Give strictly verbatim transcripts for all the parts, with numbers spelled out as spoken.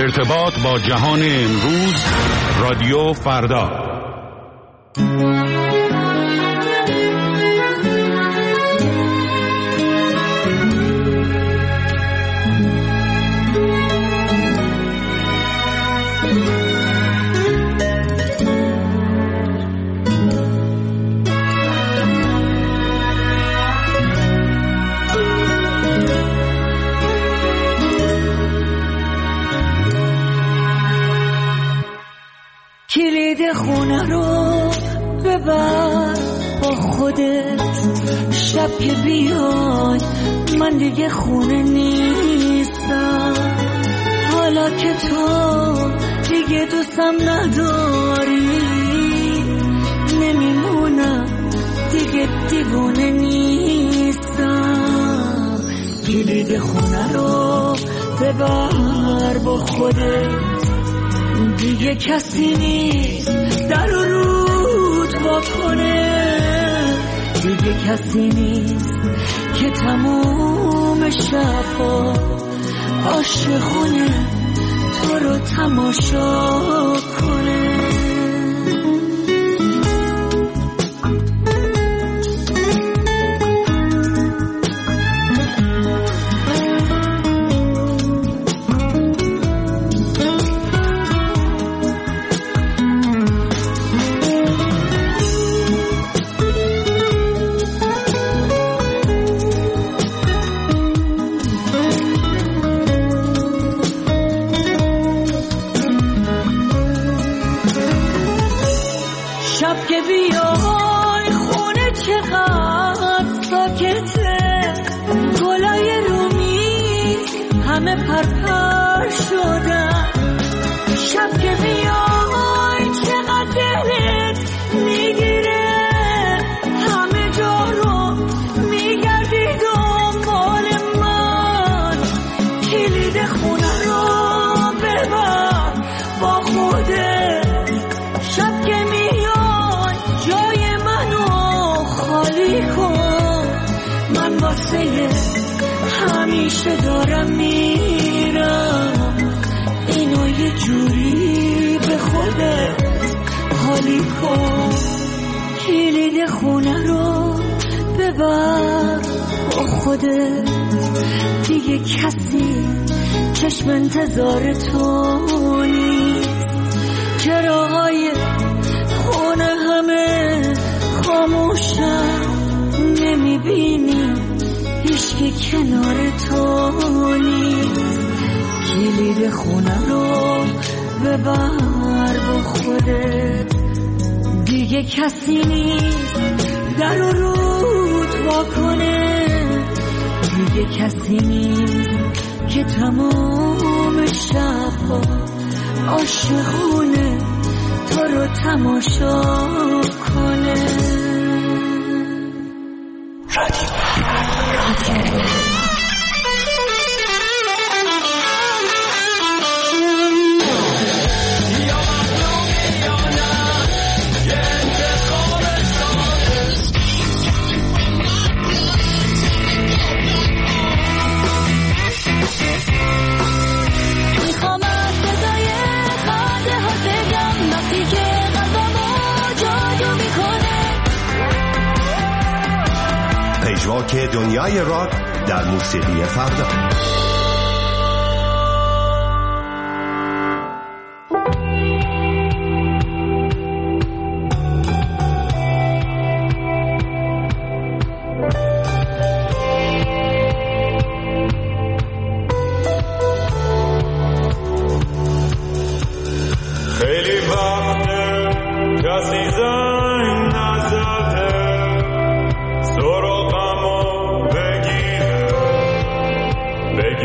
ارتباط با جهان امروز، رادیو فردا. کلید خونه رو ببر با خودت، شب که بیای من دیگه خونه نیستم. حالا که تو دیگه دوستم نداری، نمیمونم دیگه دیوونه نیستم. کلید خونه رو ببر با خودت، دیگه کسی نیست در رو رود واکنه. دیگه کسی نیست که تموم شبا عاشقونه تو رو تماشا کنه. شب که بیای خونه چقدر ساکته، گلای رومی همه پرپر شدن. شب که بیای چقدر دلت میگیره، همه جا رو میگردی دنبال من. کلید خونه رو ببر با خودت، شب که میای جای منو خالی کن. من واسه همیشه دارم میرم، اینو یه جوری به خودت حالی کن. کلید خونه رو ببر با خودت، دیگه کسی چشم انتظار تو نیست. چراغای خونه همه خاموشن، نمیبینی هیچکی کنار تو نیست. کلید خونه رو ببر با خودت، دیگه کسی نیست در رو رود واکنه. دیگه کسی نیست که تمام شبها عاشقونه تو رو تماشا کنه. رادیو رادیو پژواک دنیای راک در موسیقی فردا. خیلی وقته کسی زنگ نزده سراغمو بگیره،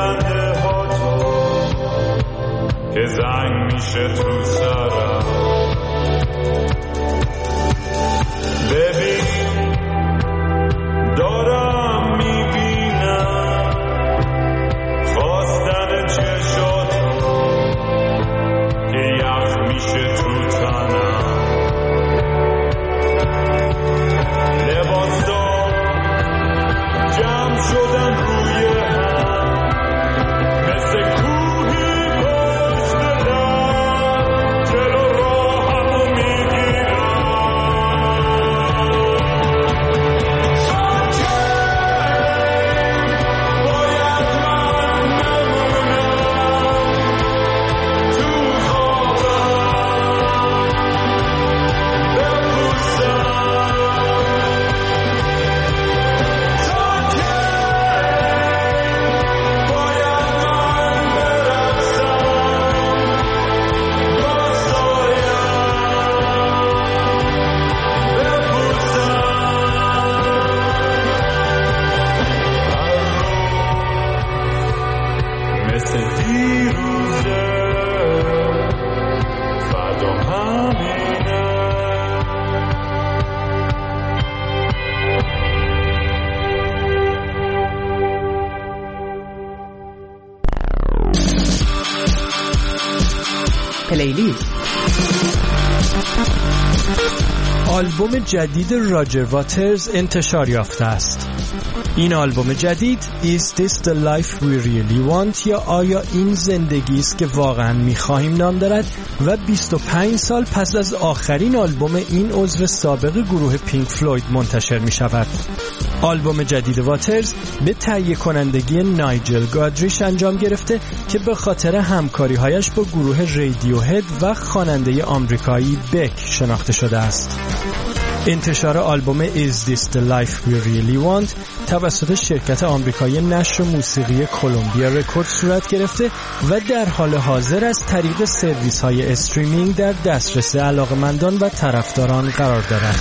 خنده ها تو که زنگ میشه تو سرم. ببین دارم میبینم خواستن چشاتو که یخ میشه تو تنم. لباسا جمع شدن روی هم مثل کوهی پشت در جلو راهمو میگیرم. باید من نمونم تو خوابم بپوسم پلیلیست. آلبوم جدید راجر واترز انتشار یافته است. این آلبوم جدید Is This the Life We Really Want یا آیا این زندگی است که واقعا می‌خواهیم نام دارد و بیست و پنج سال پس از آخرین آلبوم این عضو سابق گروه پینک فلوید منتشر می‌شود. آلبوم جدید واترز به تهیه کنندگی نایجل گادریش انجام گرفته که به خاطر همکاری‌هایش با گروه رادیوهد و خواننده آمریکایی بک شناخته شده است. انتشار آلبوم Is This the Life We Really Want توسط شرکت آمریکایی نشر موسیقی کلمبیا رکورد صورت گرفته و در حال حاضر از طریق سرویس‌های استریمینگ در دسترس علاقه‌مندان و طرفداران قرار دارد.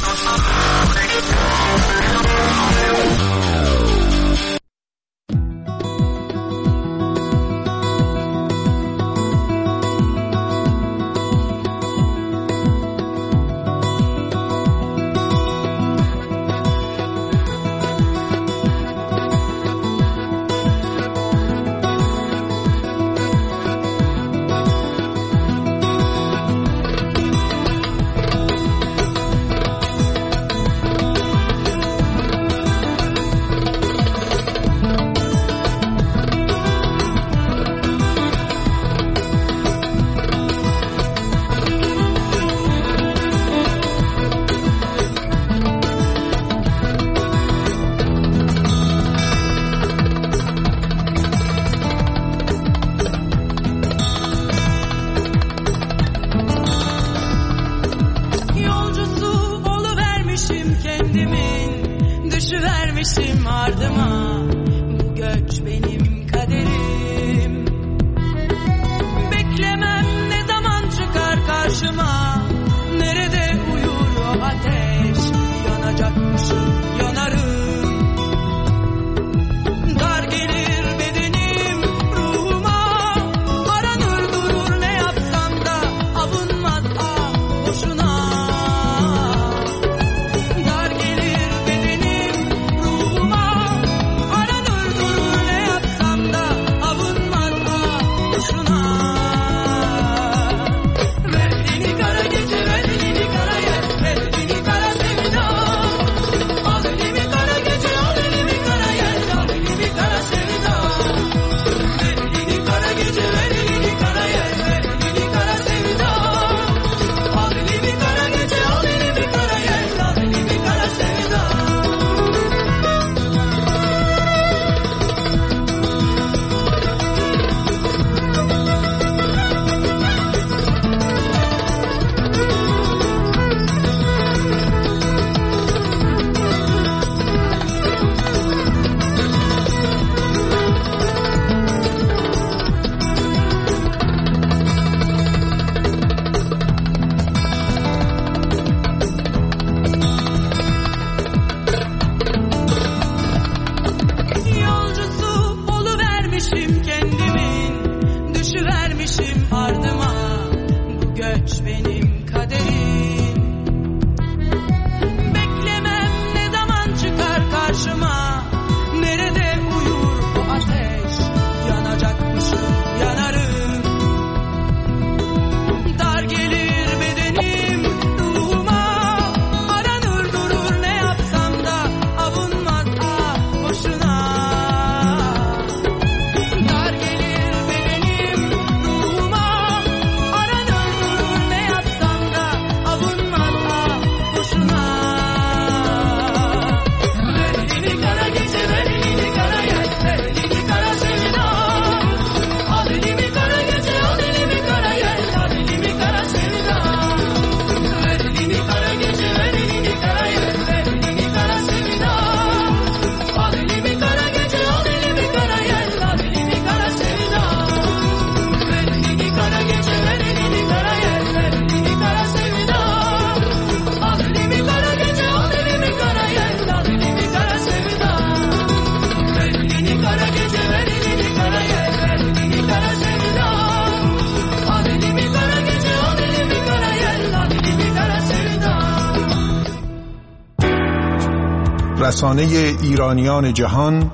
رسانه ایرانیان جهان،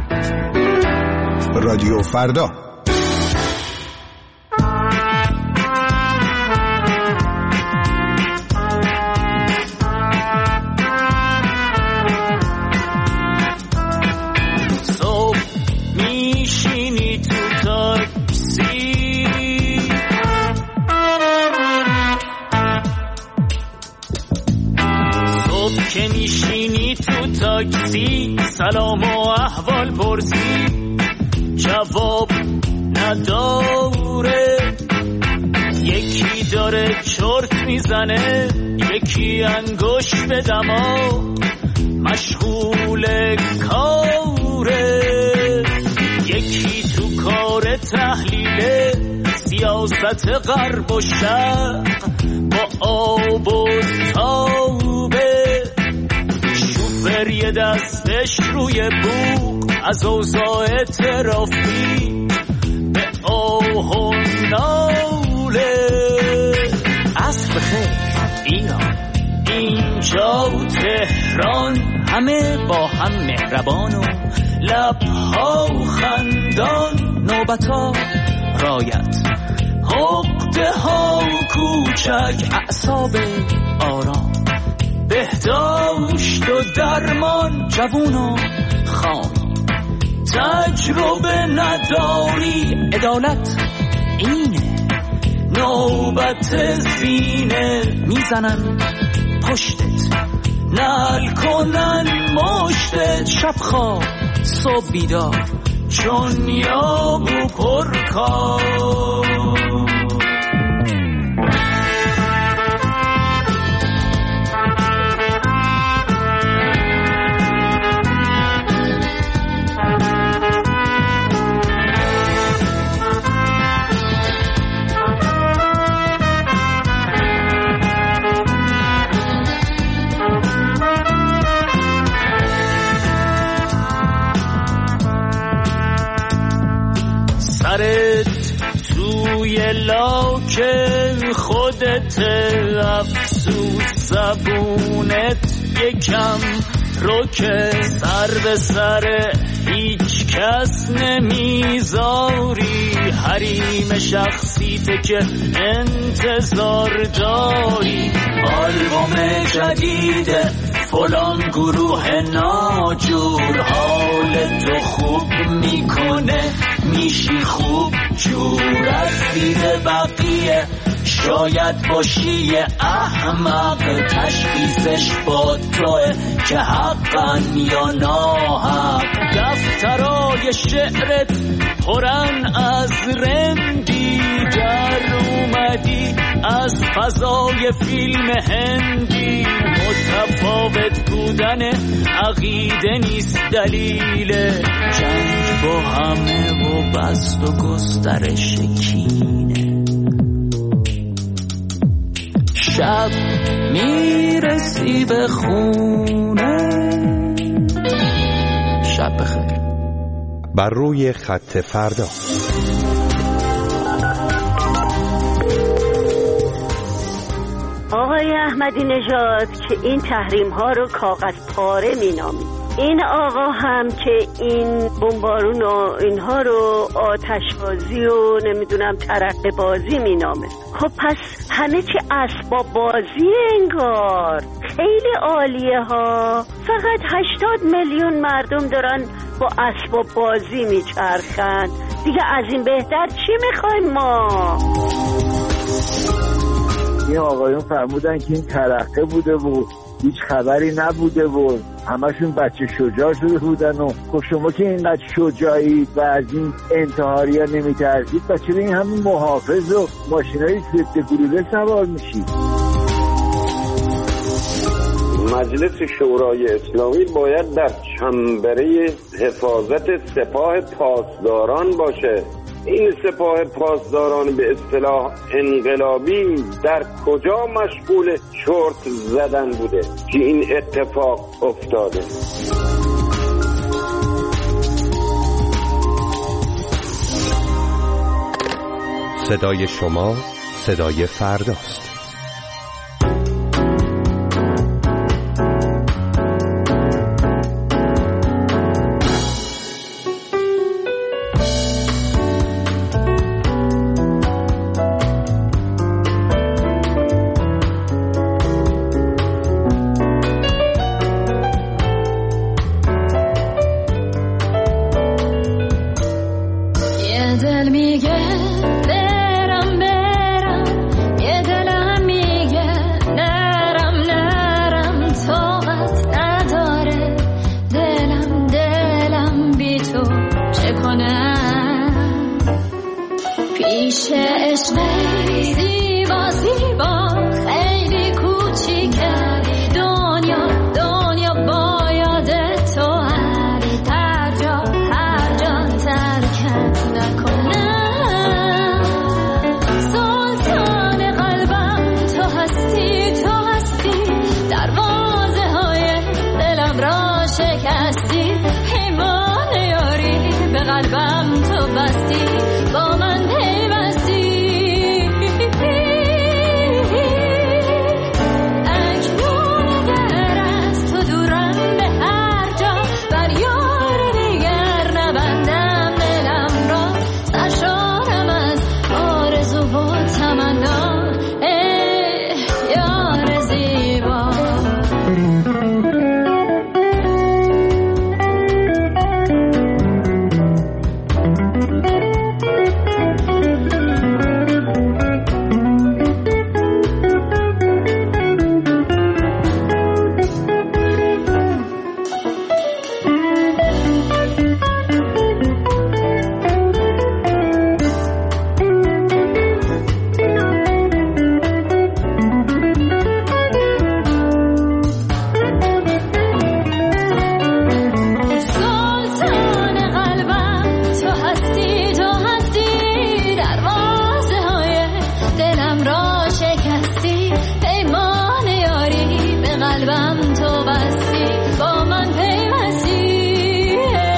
رادیو فردا. صبح میشینی تو تاکسی، صبح که میشینی تو تاکسی، سلام و احوال پرسی، جواب نداره. یکی داره چرت میزنه، یکی انگشت به دماغ مشغول کاره، یکی تو کار تحلیل سیاست غرب و شرق با آب و تابه. شوفر یه دستش روی بوق از اوضاع ترافیک به آه و ناله. عصر بخیر ایران، اینجا تهران، همه با هم مهربان و لبها خندان. نوبتا رایت، عقده ها کوچک، اعصاب آرام، بهداشت و درمان. جوون و خام، تجربه نداری، عدالت اینه. نوبت زینه میزنن پشتت، نل کنن مشتت. شب خواب صبح بیدار، چون یاب و پرکار. سرت توی لاک خودت، افسوس زبونت یکم رو که سر به سر هیچ کس نمیذاری. حریم شخصیته که انتظار داری. آلبوم جدید فلان گروه ناجور، حال تو خوب میکنه، میشی خوب جور. از دید بقیه شاید باشی احمق، تشخیصش با توه که حقا یا ناحق. دفترای شعرت پرن از رندی، در اومدی از فضای فیلم هندی. متفاوت بودن عقیده نیست دلیل جنگ با همه و بست و گسترش کینه. شب میرسی به خونه. شب بخیر. بر روی خط فردا. آقای احمدی نژاد که این تحریم ها رو کاغذ پاره می نامید، این آقا هم که این بمبارون و اینها رو آتشبازی و نمیدونم ترقه بازی می نامه. خب پس همه چی اسباب بازی انگار. خیلی عالیه ها. فقط هشتاد میلیون مردم دارن با اسباب بازی می چرخن. دیگه از این بهتر چی میخوایم ما؟ این آقایون فرمودن که این ترقه بوده و هیچ خبری نبوده و همشون بچه شجاع شده بودن. و خب شما که اینقدر شجاعید و از این انتحاری ها نمی ترسید، بچه این همین محافظ و ماشینای ضد گلوله سوار میشید. مجلس شورای اسلامی باید در چنبره حفاظت سپاه پاسداران باشه. این سپاه پاسداران به اصطلاح انقلابی در کجا مشغول چرت زدن بوده که این اتفاق افتاده؟ صدای شما صدای فرداست. عشقی زیبا زیبا خیلی کوچیکه دنیا دنیا باید تو هری در جا هر جا ترکت نکنم سلطان قلبم تو هستی تو هستی دروازه های دلم را شکستی پیمان یاری به قلبم تو بستی با من پیوستی اکنون اگر از تو دورم به هر جا بر یار دیگر نبندم دلم را سرشارم از آرزو و تمنا ای یار زیبا سلطان قلبم تو هستی تو هستی دروازه های دلم را شکستی پیمان یاری به قلبم تو بستی با من پیوستی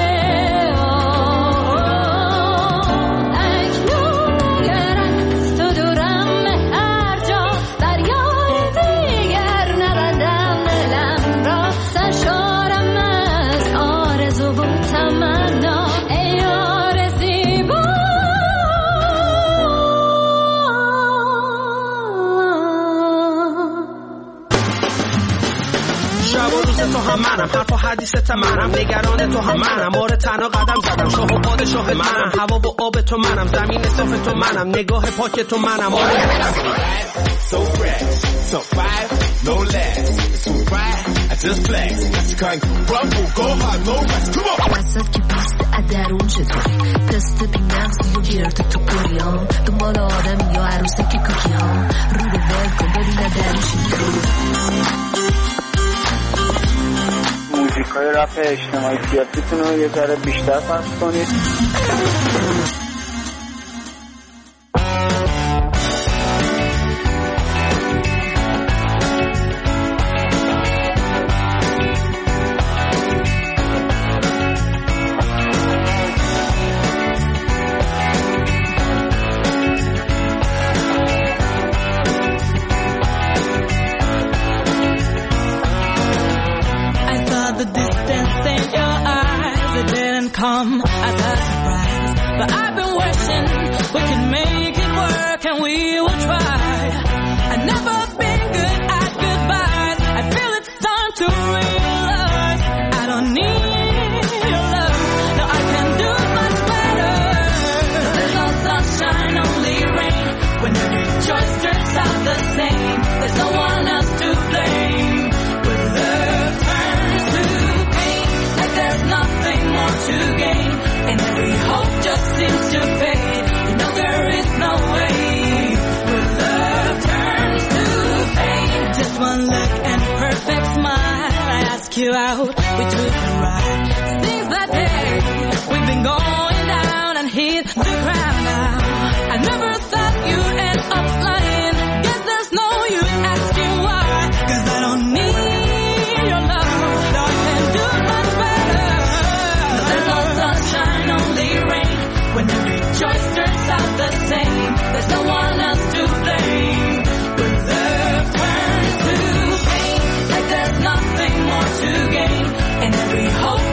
اکنون اگر از تو دورم به هر جا بر یار دیگر نبندم دلم را سرشارم از آرزو و تمنا ای یار زیبا شب و روز تو هم منم حرف و حدیثت منم نگران تو هم منم آره تنها قدم زدم شاه و پادشاه منم هوا و آب تو منم زمین صاف تو منم نگاه پاک تو منم آره So fresh, so fire, no less. It's so bright, I just flex. That's the kind of rumble, go hard, no rest. Come on. وسط که پست ادرون چطوری تست بی نقص و گرد تو کریام دنبال آدم یا عروسه که کوکی ها رو به ول کن ببینه درش موزیکای رپ اجتماعی سیاسیتون رو یه ذره بیشتر پخش کنید. Come as a surprise, but I've been wishing we could make it work and we will try. I've never been good at goodbyes. I feel it's time to realize I don't need your love. No, I can do much better. There's no sunshine, only rain. When every choice turns out the same, there's no one else to blame. When love turns to pain, like there's nothing more to gain, and every hope just seems to fade. You know there is no way. When love turns to pain, just one look and perfect smile. I ask you out, we took a ride. Things that day, we've been going down and hit the ground now. I never thought you'd end up flying. Guess there's no use asking why, 'cause I don't need your love. No, I can do much better. There's no sunshine, only rain. When every choice turns out the same, there's no one else to blame. When love turns to pain, like there's nothing more to gain, and every hope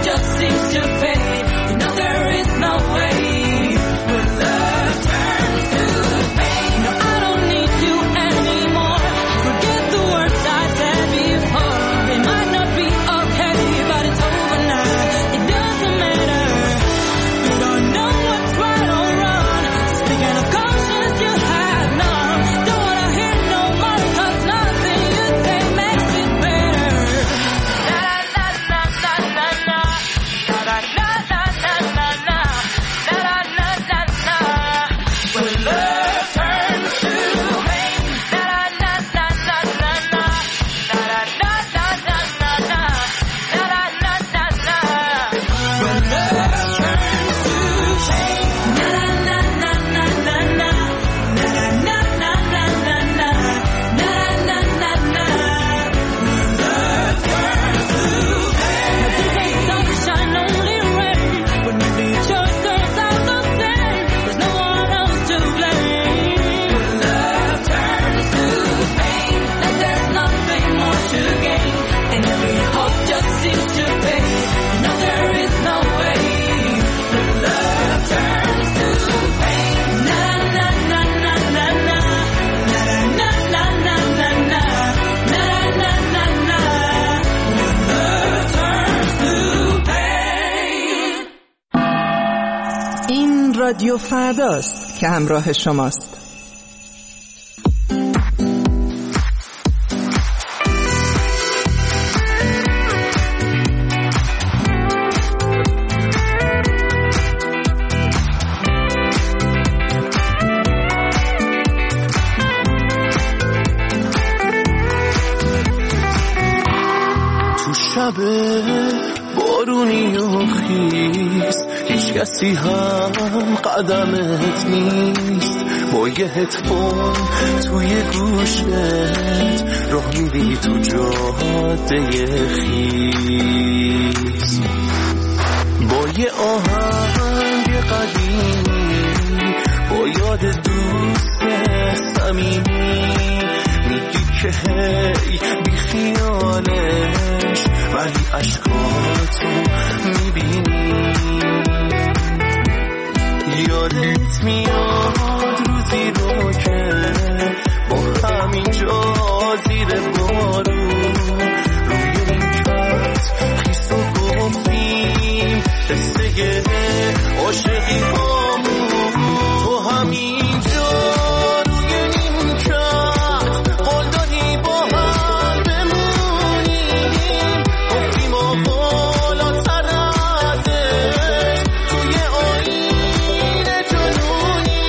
این رادیو فرداست که همراه شماست. شب بارونی و خیس هیچ کسی هم قدمت نیست، با یه هدفون توی گوشت راه میری تو جاده خیس، با یه آهنگ قدیمی با یاد دوست صمیمی میگی که هی بی خیالش ولی عشقاتو میبینی. یادت میاد روزی رو که با همینجا زیر بارون روی این کت خیس و گفتیم قصه عاشقی هامون تو همینجا روی این کت قول دادی با هم بمونیم، گفتیم آقالا ترده توی آین جنونی.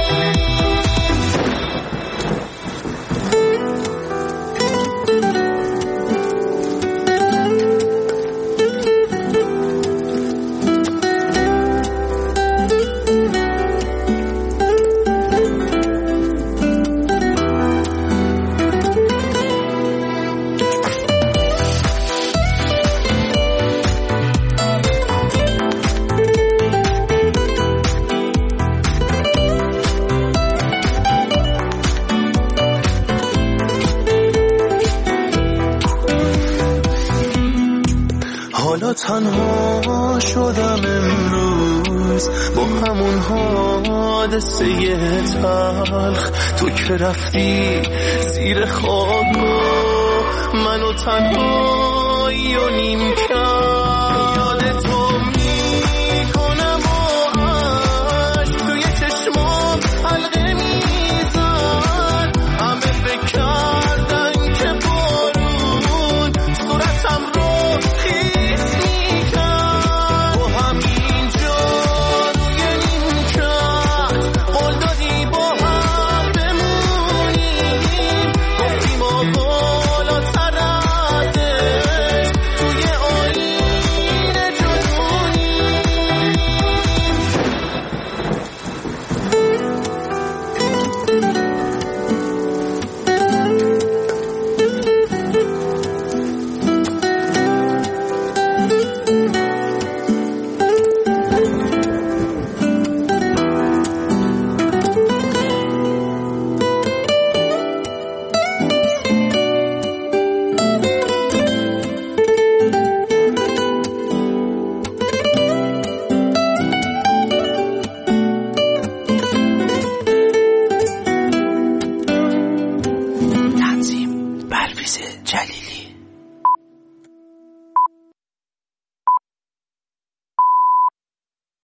حالا تنها شدم امروز با همون حادثه تلخ، تو که رفتی زیر خاک منو تنهایی و نیم کرد